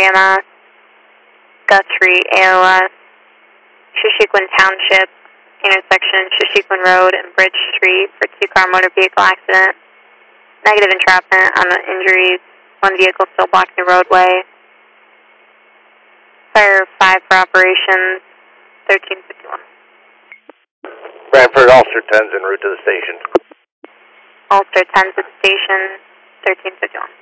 EMS, Guthrie, AOS, Shushequin Township, intersection Shushequin Road and Bridge Street for 2-car motor vehicle accident. Negative entrapment on the injuries. 1 vehicle still blocking the roadway. Fire 5 for operations. 1351. Brantford, Ulster 10's en route to the station. Ulster 10's at the station. 1351.